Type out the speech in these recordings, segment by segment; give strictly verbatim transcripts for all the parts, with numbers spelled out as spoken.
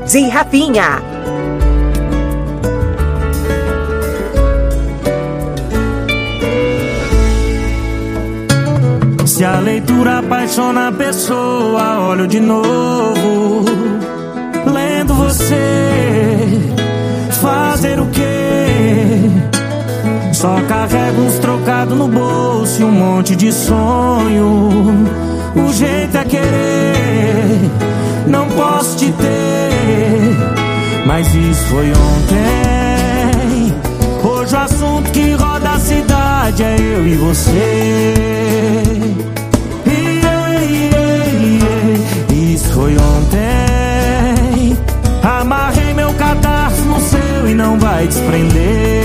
de Rafinha. Se a leitura apaixona a pessoa, olho de novo, lendo você. Fazer o quê? Só carrego uns trocados no bolso e um monte de sonho. O jeito é querer, não posso te ter, mas isso foi ontem. Hoje o assunto que roda a cidade é eu e você. Yeah, yeah, yeah. Isso foi ontem. Amarrei meu cadarço no seu e não vai desprender.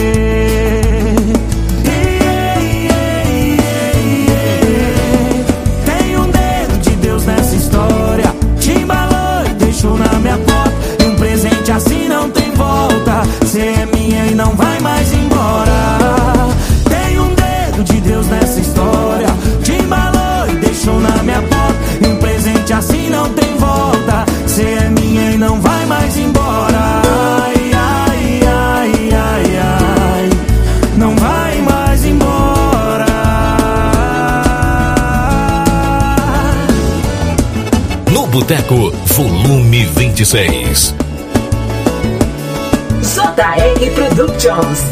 Yeah, yeah, yeah, yeah. Tem um dedo de Deus nessa história. Te embalou e deixou na minha porta. E um presente assim não tem volta. Cê é minha e não vai mais embora. Tem um dedo de Deus nessa história. Te embalou e deixou na minha porta. E um presente assim não tem volta. Cê é minha e não vai mais embora. Ai, ai, ai, ai, ai. Não vai mais embora. No Boteco, volume vinte e seis. J R Productions.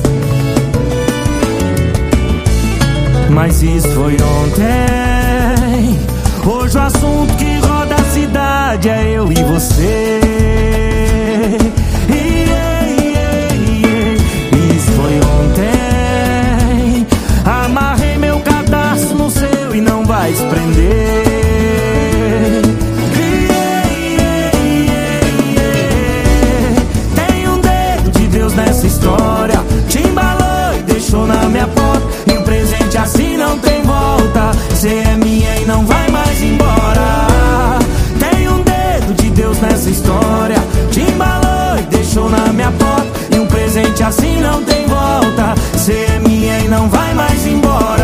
Mas isso foi ontem. Hoje o assunto que roda a cidade é eu e você. Yeah, yeah, yeah. Isso foi ontem. Amarrei meu cadarço no seu e não vai desprender. Yeah, yeah, yeah, yeah. Tem um dedo de Deus nessa história. Te embalou e deixou na minha porta. E um presente assim não tem volta. Cê é minha e não vai mais embora. Tem um dedo de Deus nessa história. Te embalou e deixou na minha porta. E um presente assim não tem volta. Cê é minha e não vai mais embora.